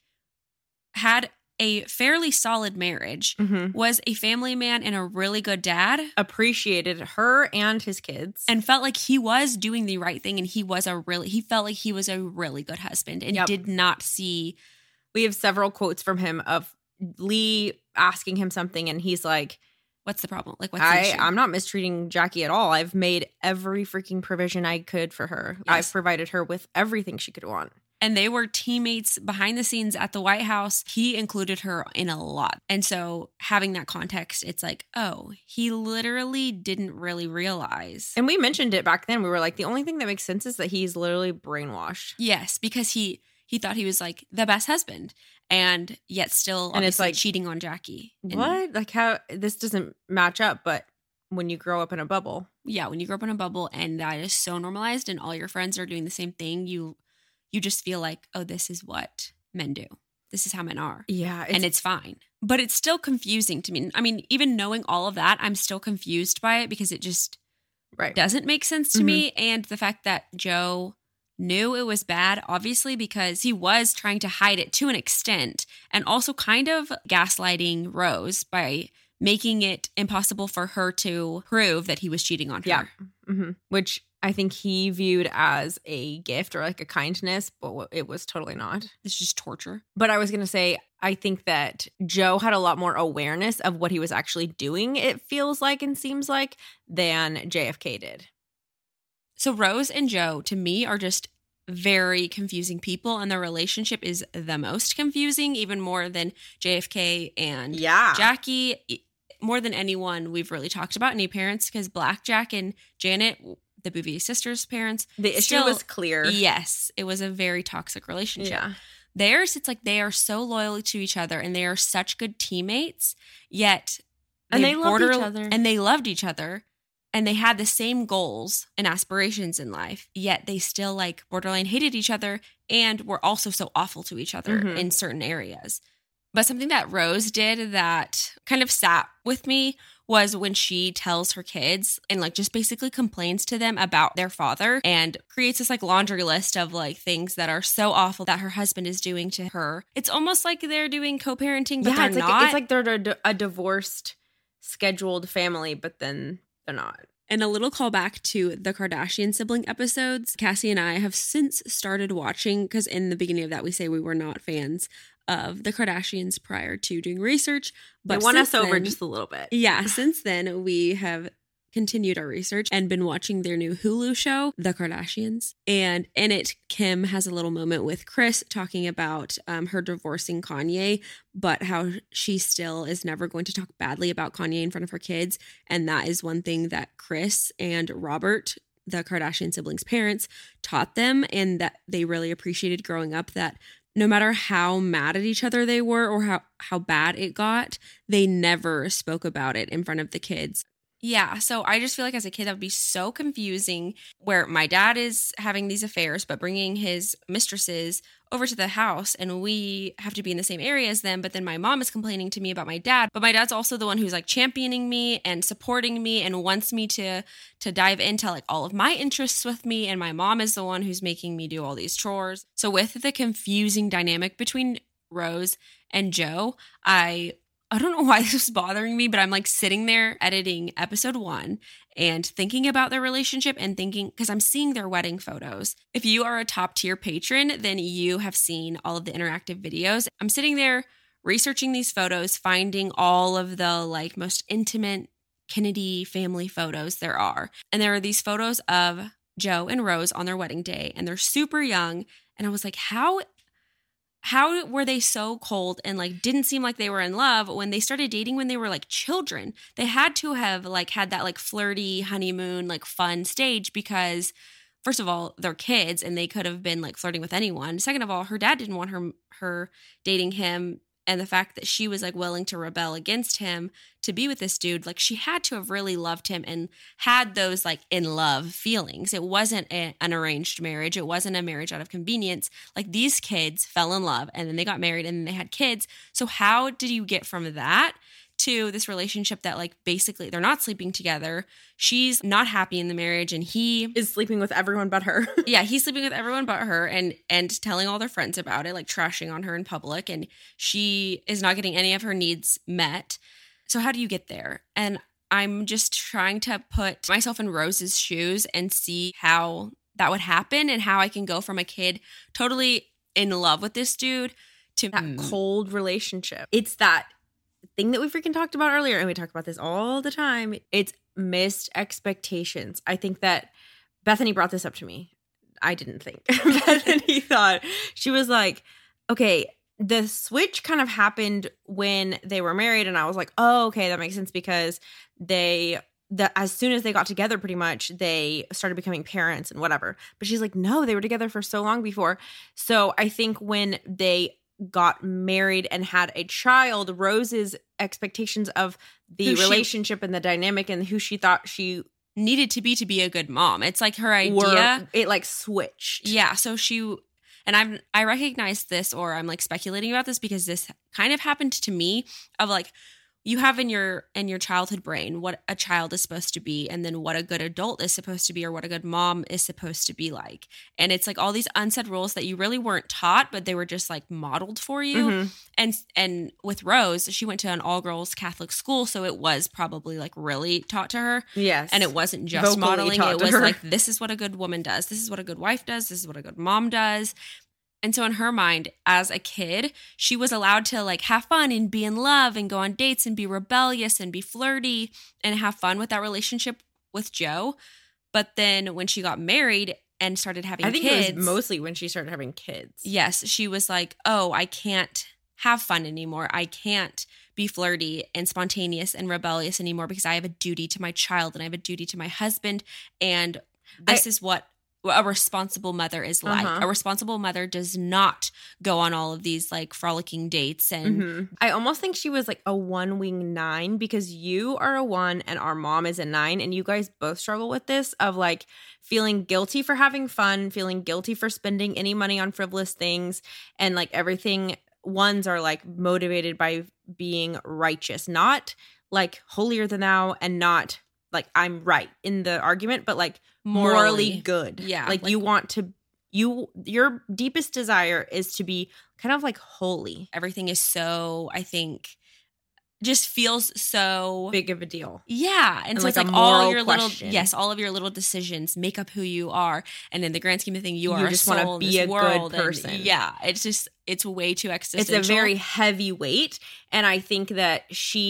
had a fairly solid marriage, was a family man and a really good dad. Appreciated her and his kids. And felt like he was doing the right thing, and he felt like he was a really good husband and did not see. We have several quotes from him of Lee asking him something, and he's like, what's the problem? Like, what's the issue? I'm not mistreating Jackie at all. I've made every freaking provision I could for her. Yes. I've provided her with everything she could want. And they were teammates behind the scenes at the White House. He included her in a lot. And so having that context, it's like, oh, he literally didn't really realize. And we mentioned it back then. We were like, the only thing that makes sense is that he's literally brainwashed. Yes, because he thought he was like the best husband, and yet still and it's like cheating on Jackie. What? Like, how this doesn't match up, but when you grow up in a bubble. Yeah, when you grow up in a bubble and that is so normalized and all your friends are doing the same thing, you just feel like, oh, this is what men do. This is how men are. Yeah. And it's fine. But it's still confusing to me. I mean, even knowing all of that, I'm still confused by it because it just doesn't make sense to me. And the fact that Joe knew it was bad, obviously, because he was trying to hide it to an extent, and also kind of gaslighting Rose by making it impossible for her to prove that he was cheating on her. Yeah. Which I think he viewed as a gift or like a kindness, but it was totally not. It's just torture. But I was going to say, I think that Joe had a lot more awareness of what he was actually doing, it feels like and seems like, than JFK did. So Rose and Joe, to me, are just very confusing people, and their relationship is the most confusing, even more than JFK and Jackie, more than anyone we've really talked about, any parents, because Black Jack and Janet, the Bouvier sisters' parents, the issue was clear. Yes, it was a very toxic relationship. Yeah. Theirs, it's like they are so loyal to each other and they are such good teammates, yet they loved each other. And they loved each other. And they had the same goals and aspirations in life, yet they still like borderline hated each other and were also so awful to each other in certain areas. But something that Rose did that kind of sat with me was when she tells her kids and like just basically complains to them about their father and creates this like laundry list of like things that are so awful that her husband is doing to her. It's almost like they're doing co-parenting, but they're not. It's like they're a divorced, scheduled family, but then they're not. And a little callback to the Kardashian sibling episodes. Cassie and I have since started watching, because in the beginning of that we say we were not fans of the Kardashians prior to doing research. But they won us over just a little bit. Yeah, since then we have continued our research and been watching their new Hulu show, The Kardashians. And in it, Kim has a little moment with Kris talking about her divorcing Kanye, but how she still is never going to talk badly about Kanye in front of her kids. And that is one thing that Kris and Robert the Kardashian siblings' parents taught them, and that they really appreciated growing up, that no matter how mad at each other they were or how bad it got, they never spoke about it in front of the kids. Yeah, so I just feel like as a kid that would be so confusing, where my dad is having these affairs but bringing his mistresses over to the house, and we have to be in the same area as them, but then my mom is complaining to me about my dad, but my dad's also the one who's like championing me and supporting me and wants me to dive into like all of my interests with me, and my mom is the one who's making me do all these chores. So with the confusing dynamic between Rose and Joe, I don't know why this was bothering me, but I'm like sitting there editing episode 1 and thinking about their relationship and thinking, because I'm seeing their wedding photos. If you are a top tier patron, then you have seen all of the interactive videos. I'm sitting there researching these photos, finding all of the like most intimate Kennedy family photos there are. And there are these photos of Joe and Rose on their wedding day, and they're super young. And I was like, how were they so cold and like didn't seem like they were in love when they started dating when they were like children? They had to have like had that like flirty honeymoon, like fun stage, because first of all, they're kids and they could have been like flirting with anyone. Second of all, her dad didn't want her dating him. And the fact that she was like willing to rebel against him to be with this dude, like she had to have really loved him and had those like in love feelings. It wasn't an arranged marriage. It wasn't a marriage out of convenience. Like these kids fell in love and then they got married and then they had kids. So how did you get from that to this relationship that like basically they're not sleeping together? She's not happy in the marriage and he is sleeping with everyone but her. Yeah, he's sleeping with everyone but her and telling all their friends about it, like trashing on her in public, and she is not getting any of her needs met. So how do you get there? And I'm just trying to put myself in Rose's shoes and see how that would happen and how I can go from a kid totally in love with this dude to that cold relationship. It's that thing that we freaking talked about earlier, and we talk about this all the time. It's missed expectations. I think that Bethany brought this up to me. I didn't think. Bethany thought, she was like, okay, the switch kind of happened when they were married, and I was like, oh, okay, that makes sense, because as soon as they got together, pretty much, they started becoming parents and whatever. But she's like, no, they were together for so long before. So I think when they got married and had a child, Rose's expectations of the relationship and the dynamic and who she thought she needed to be a good mom. It's like her idea. It like switched. Yeah. So I recognize this, or I'm like speculating about this because this kind of happened to me, of like, you have in your childhood brain what a child is supposed to be, and then what a good adult is supposed to be, or what a good mom is supposed to be like. And it's like all these unsaid rules that you really weren't taught, but they were just like modeled for you. Mm-hmm. And with Rose, she went to an all-girls Catholic school, so it was probably like really taught to her. Yes. And it wasn't just vocally modeling. It was like, this is what a good woman does. This is what a good wife does. This is what a good mom does. And so in her mind, as a kid, she was allowed to like have fun and be in love and go on dates and be rebellious and be flirty and have fun with that relationship with Joe. But then when she got married and started having kids. I think it was mostly when she started having kids. Yes. She was like, oh, I can't have fun anymore. I can't be flirty and spontaneous and rebellious anymore because I have a duty to my child and I have a duty to my husband. And this is what a responsible mother is like. A responsible mother does not go on all of these like frolicking dates. And I almost think she was like a 1-wing 9, because you are a 1 and our mom is a 9, and you guys both struggle with this of like feeling guilty for having fun, feeling guilty for spending any money on frivolous things, and like everything. 1s are like motivated by being righteous, not like holier than thou, and not like I'm right in the argument, but like morally good. Yeah. Like you want to, your deepest desire is to be kind of like holy. Everything is so, I think, just feels so big of a deal. Yeah. And so like it's like all your question. All of your little decisions make up who you are. And in the grand scheme of things, you are just want to be a good person. Yeah. It's way too existential. It's a very heavy weight. And I think that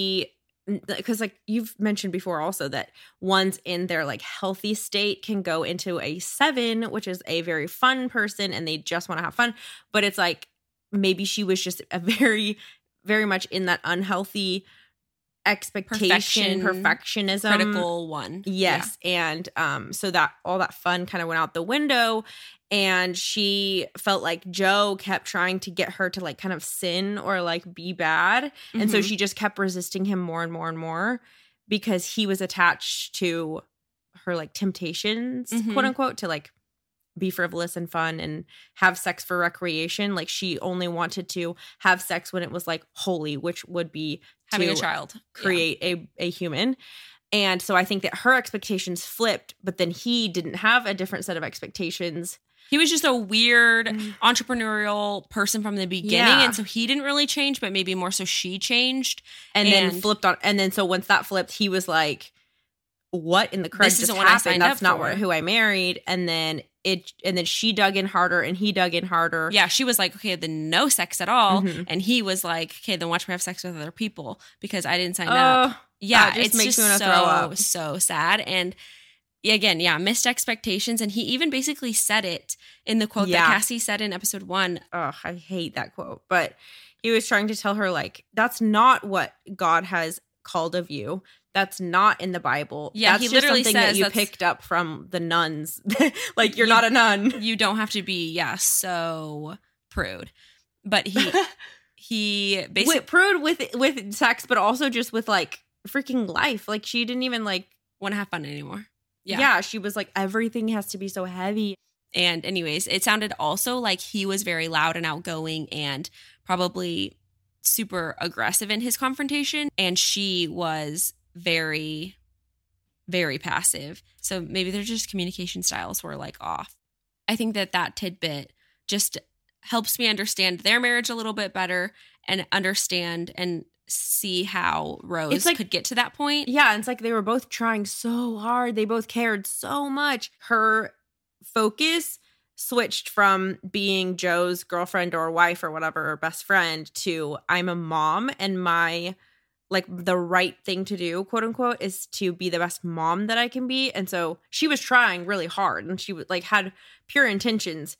because like you've mentioned before also that 1s in their like healthy state can go into a 7, which is a very fun person and they just want to have fun. But it's like maybe she was just a very, very much in that unhealthy expectation, perfectionism. Critical one. Yes. Yeah. And so that all that fun kind of went out the window. And she felt like Joe kept trying to get her to like kind of sin or like be bad. And so she just kept resisting him more and more and more because he was attached to her like temptations, quote unquote, to like be frivolous and fun and have sex for recreation. Like she only wanted to have sex when it was like holy, which would be having a child, create a human. And so I think that her expectations flipped, but then he didn't have a different set of expectations. He was just a weird entrepreneurial person from the beginning. Yeah. And so he didn't really change, but maybe more so she changed. And then flipped on. And then so once that flipped, he was like, what in the crud just happened? That's not who I married. And then she dug in harder and he dug in harder. Yeah, she was like, okay, then no sex at all. And he was like, okay, then watch me have sex with other people because I didn't sign up. Yeah, it makes me want to throw up. So sad. And again, missed expectations. And he even basically said it in the quote that Cassie said in episode 1. Oh, I hate that quote. But he was trying to tell her, like, that's not what God has called of you. That's not in the Bible. Yeah, that's he literally something says that you picked up from the nuns. Like, you're not a nun. You don't have to be, so prude. But he basically prude with sex, but also just with like freaking life. Like she didn't even like want to have fun anymore. Yeah, she was like, everything has to be so heavy. And anyways, it sounded also like he was very loud and outgoing and probably super aggressive in his confrontation. And she was very, very passive. So maybe their just communication styles were like off. I think that tidbit just helps me understand their marriage a little bit better and understand and see how Rose could get to that point. Yeah, it's like they were both trying so hard. They both cared so much. Her focus switched from being Joe's girlfriend or wife or whatever, or best friend, to I'm a mom and my like the right thing to do, quote unquote, is to be the best mom that I can be. And so she was trying really hard and she like had pure intentions,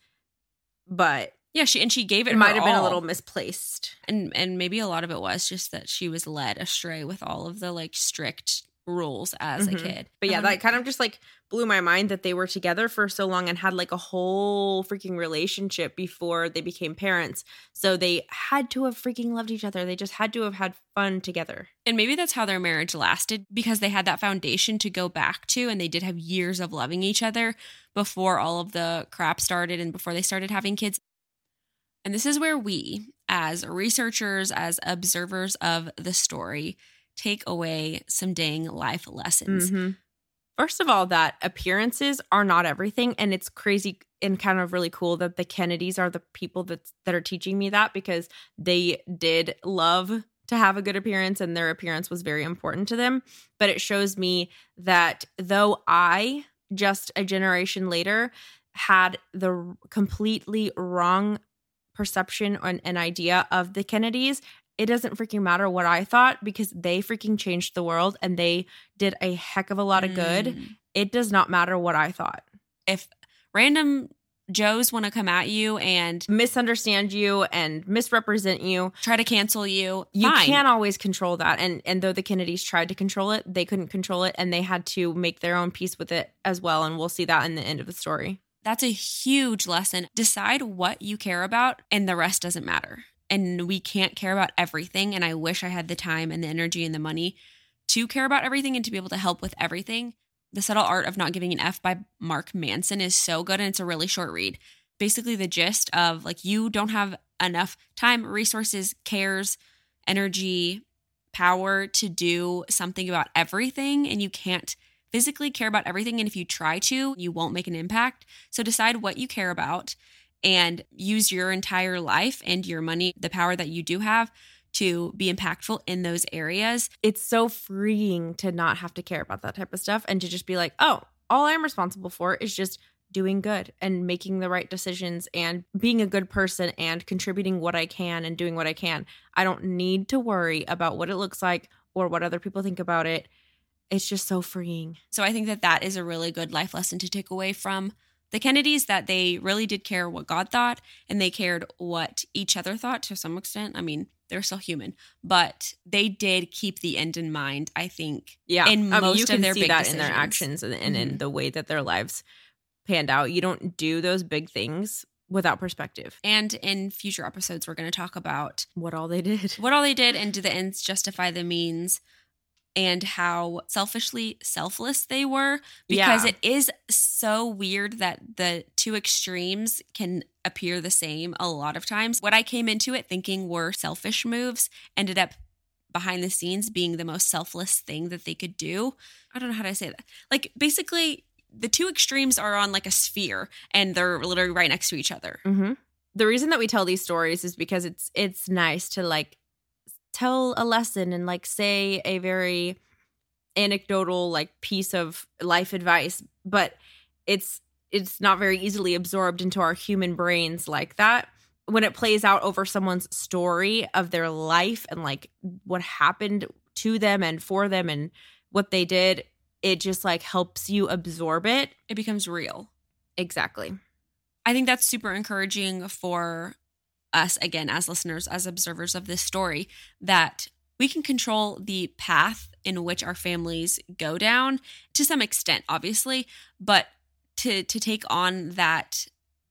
but yeah, she gave it might have been a little misplaced. And maybe a lot of it was just that she was led astray with all of the like strict rules as a kid. But yeah, that kind of just like blew my mind that they were together for so long and had like a whole freaking relationship before they became parents. So they had to have freaking loved each other. They just had to have had fun together. And maybe that's how their marriage lasted, because they had that foundation to go back to, and they did have years of loving each other before all of the crap started and before they started having kids. And this is where we, as researchers, as observers of the story, take away some dang life lessons. First of all, that appearances are not everything. And it's crazy and kind of really cool that the Kennedys are the people that are teaching me that, because they did love to have a good appearance and their appearance was very important to them. But it shows me that though I, just a generation later, had the completely wrong perception and an idea of the Kennedys, it doesn't freaking matter what I thought, because they freaking changed the world and they did a heck of a lot of good. It does not matter what I thought. If random Joes want to come at you and misunderstand you and misrepresent you, try to cancel you, you can't always control that. And though the Kennedys tried to control it, they couldn't control it, and they had to make their own peace with it as well. And we'll see that in the end of the story. That's a huge lesson. Decide what you care about, and the rest doesn't matter. And we can't care about everything. And I wish I had the time and the energy and the money to care about everything and to be able to help with everything. The Subtle Art of Not Giving an F by Mark Manson is so good, and it's a really short read. Basically the gist of like, you don't have enough time, resources, cares, energy, power to do something about everything, and you can't physically care about everything. And if you try to, you won't make an impact. So decide what you care about and use your entire life and your money, the power that you do have, to be impactful in those areas. It's so freeing to not have to care about that type of stuff and to just be like, oh, all I'm responsible for is just doing good and making the right decisions and being a good person and contributing what I can and doing what I can. I don't need to worry about what it looks like or what other people think about it. It's just so freeing. So I think that is a really good life lesson to take away from the Kennedys that they really did care what God thought, and they cared what each other thought to some extent. I mean, they're still human, but they did keep the end in mind, I think. Yeah. In most of their big you can see that decisions. in their actions and in the way that their lives panned out. You don't do those big things without perspective. And in future episodes, we're going to talk about what all they did. And do the ends justify the means, and how selfless they were, because it is so weird that the two extremes can appear the same a lot of times. What I came into it thinking were selfish moves ended up behind the scenes being the most selfless thing that they could do. I don't know how to say that. Like, basically, the two extremes are on like a sphere, and they're literally right next to each other. Mm-hmm. The reason that we tell these stories is because it's nice to like tell a lesson and like say a very anecdotal like piece of life advice, but it's not very easily absorbed into our human brains like that. When it plays out over someone's story of their life and like what happened to them and for them and what they did, it just like helps you absorb it. It becomes real. Exactly. I think that's super encouraging for us, again, as listeners, as observers of this story, that we can control the path in which our families go down to some extent, obviously, but to take on that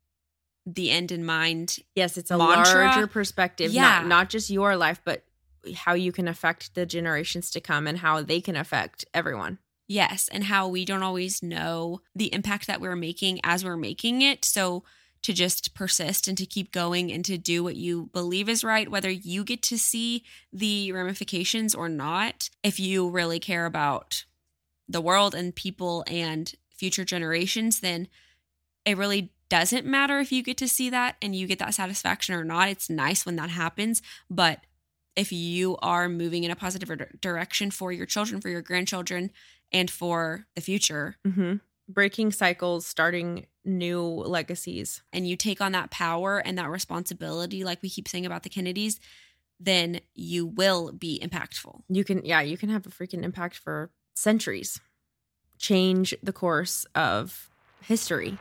the end in mind. Yes, it's a mantra, larger perspective, yeah. not just your life, but how you can affect the generations to come and how they can affect everyone. Yes, and how we don't always know the impact that we're making as we're making it. So to just persist and to keep going and to do what you believe is right, whether you get to see the ramifications or not, if you really care about the world and people and future generations, then it really doesn't matter if you get to see that and you get that satisfaction or not. It's nice when that happens, but if you are moving in a positive direction for your children, for your grandchildren, and for the future. Mm-hmm. Breaking cycles, starting new legacies. And you take on that power and that responsibility, like we keep saying about the Kennedys, then you will be impactful. You can have a freaking impact for centuries. Change the course of history.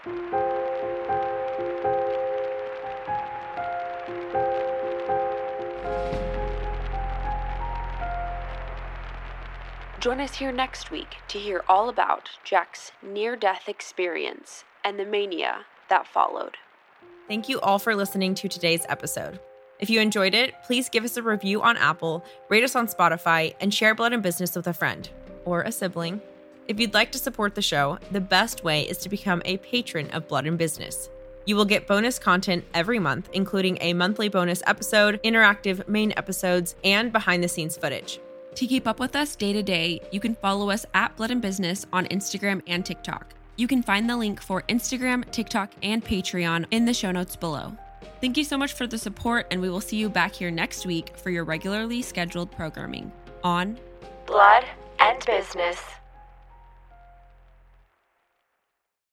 Join us here next week to hear all about Jack's near-death experience and the mania that followed. Thank you all for listening to today's episode. If you enjoyed it, please give us a review on Apple, rate us on Spotify, and share Blood and Business with a friend or a sibling. If you'd like to support the show, the best way is to become a patron of Blood and Business. You will get bonus content every month, including a monthly bonus episode, interactive main episodes, and behind-the-scenes footage. To keep up with us day to day, you can follow us at Blood and Business on Instagram and TikTok. You can find the link for Instagram, TikTok, and Patreon in the show notes below. Thank you so much for the support, and we will see you back here next week for your regularly scheduled programming on Blood and Business.